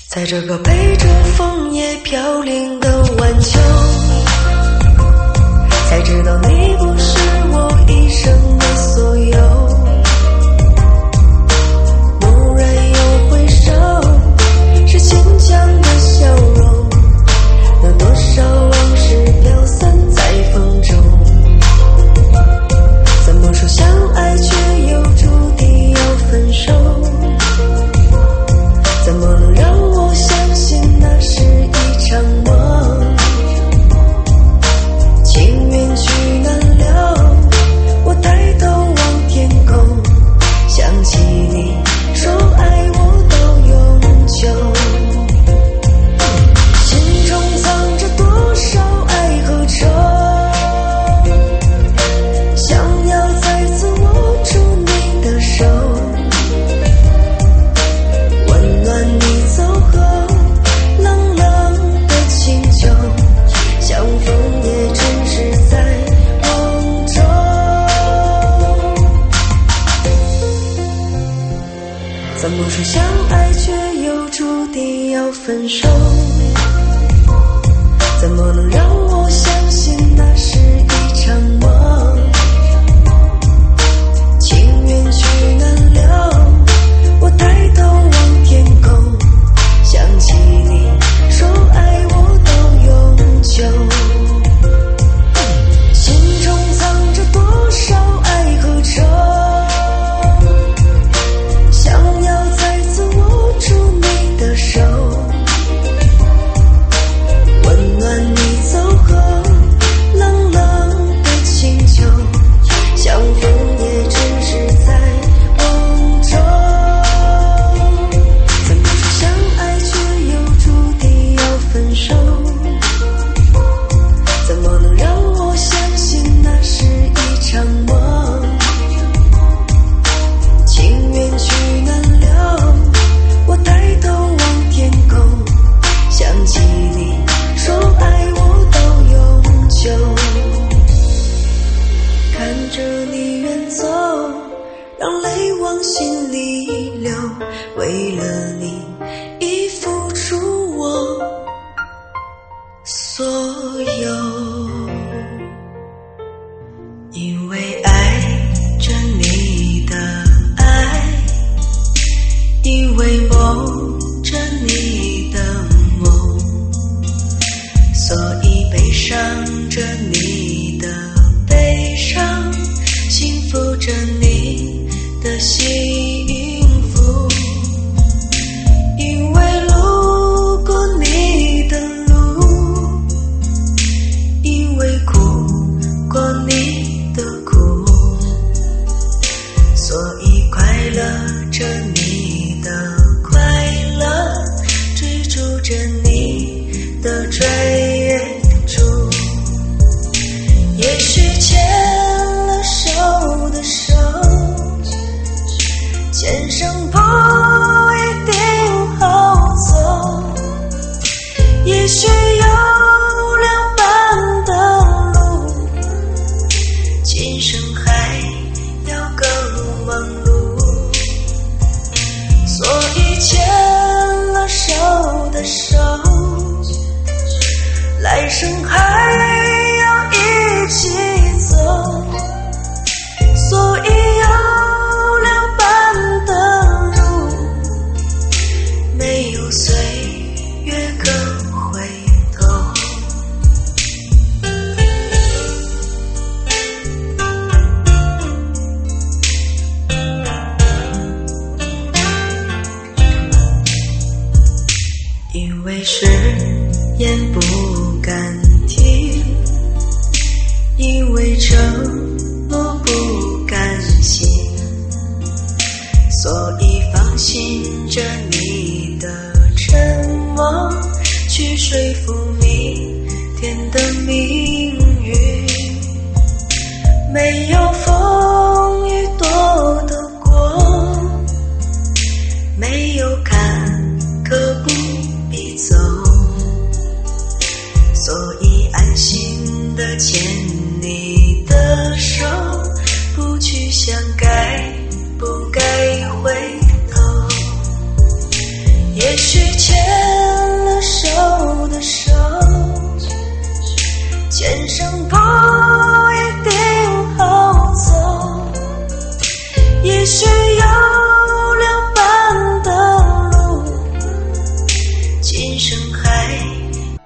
在这个陪着枫叶飘零的晚秋，才知道你不是我一生的所有。蓦然又回首，是坚强的笑容，有多少往事飘散在风中。怎么说相爱却又注定要分手？怎么能让我相信那是一场梦？情缘去难了，我抬头望天空，想起你说爱我到永久。心中藏着多少爱和愁，想要再次握住你的手，温暖你走后冷冷的清秋，相逢也只是在梦中。怎么说相爱却又注定要分手？怎么能让我相信那是一场梦？情缘去难了，我抬头望天空，想起你说爱我到永久。心中藏着多少爱和愁，想要再次握住你的手，温暖你走后冷冷的清秋，相逢也只是在梦中。怎么说相爱却又注定要分手？怎么能让我相信那是一场梦？情缘去难了，我抬头望天空，想起你说爱我到永久。看着你远走，让泪往心里流，为了你已付出我所有。因为爱着你的爱，因为梦着你的梦，所以悲伤着你的悲伤，幸福着你的幸福。因为路过你的路，因为苦过你的苦，所以快乐着你的快乐，追逐着你的追逐。也许牵了手的手，前生不一定好走，也许有两半的路，今生还要更忙碌。所以牵了手的手，来生还要一起走，所以有两半的路，没有岁月可回头。因为誓言不敢听，因为承诺不甘心，所以放心着你的沉默，去说服明天的谜。